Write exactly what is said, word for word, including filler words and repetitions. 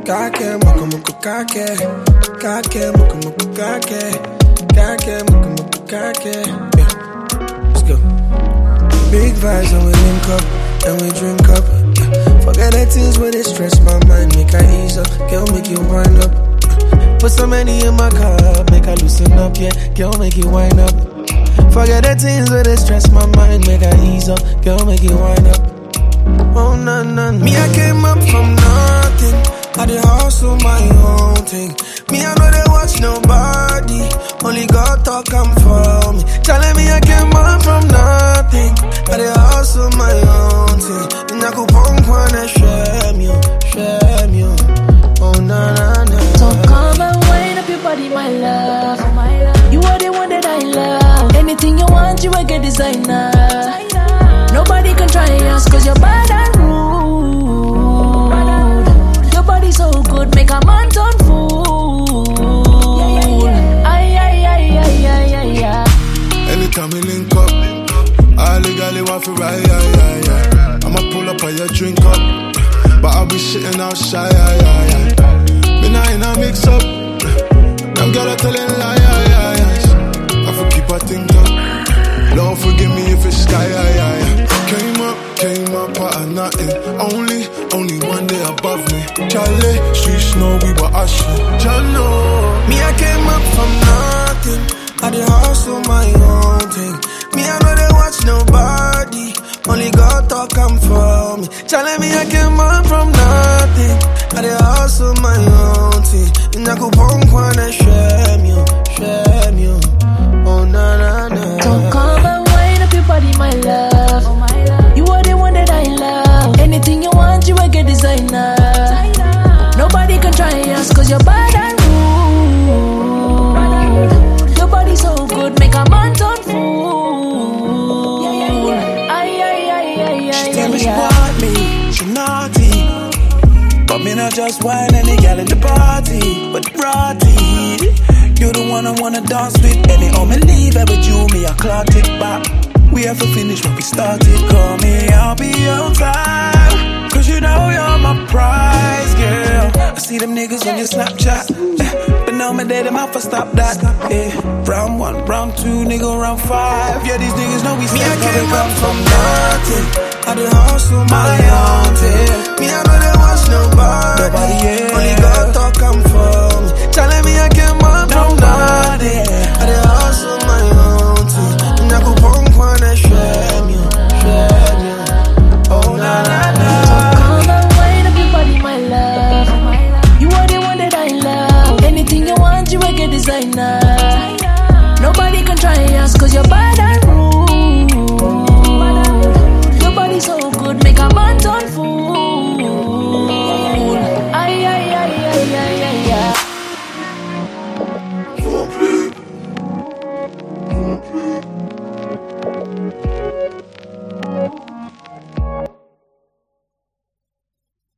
Kake, muku muku kake. Kake, muku muku kake. Kake, muku muku kake. Yeah, let's go. Big vibes and we link up, and we drink up. Yeah. Forget the things where they stress my mind, make I ease up. Girl, make you wind up. Put some money in my cup, make I loosen up, yeah. Girl, make you wind up. Forget the things where they stress my mind, make I ease up. Girl, make you wind up. Oh, no, no, no. Me, I came up from nothing. I did hustle my own thing. Me, I know they watch nobody. Only God talk come for me. Telling me I came up from nothing. I did hustle my own thing. And I could punk one and shame you, shame you. Oh, na na na. So come and wind up your body, my love. You are the one that I love. Anything you want, you will get designer. Nobody can try us, cause you're bad and rude. Your body so good, make a man turn fool. Ay, ay, ay, ay, ay, ay, ay. Anytime we link up, I legally want to ride, yeah, yeah, yeah. I'ma pull up on your drink up, but I'll be shitting out shy, yeah, yeah, yeah. Me not in a mix up, them girl are telling lie, yeah, yeah, yeah. I for keep her think up, Lord forgive me if it's sky, yeah, yeah, yeah. Came up, came up out of nothing. Only, only one day above me. Charlie, streets know we were usher. Jano, me I came up from nothing. I did hustle my own thing. Me I know they watch nobody. Only God talk come for me. Telling me I came up from nothing. I did hustle my own thing. And I could punk one and shame you, shame you. Oh na na na. So come and wind up your body, my love. You are the one that I love. Anything you want, you will get designer. Nobody can try us, cause you're bad and rude. Your body so good, make a man turn fool. Ay, ay, ay, ay, ay. She tell me she want me, she naughty. But me not just wine any gal in the party, but party. You the one I wanna dance with. Any home and leave ever you, me I clock it back. We have to finish what we started. Call me, I'll be on time. Cause you know you're my prize, girl. I see them niggas on your Snapchat, but now my daddy mouth for stop that. Yeah. Round one, round two, nigga, round five. Yeah, these niggas know we me I came up from nothing. I did hustle my own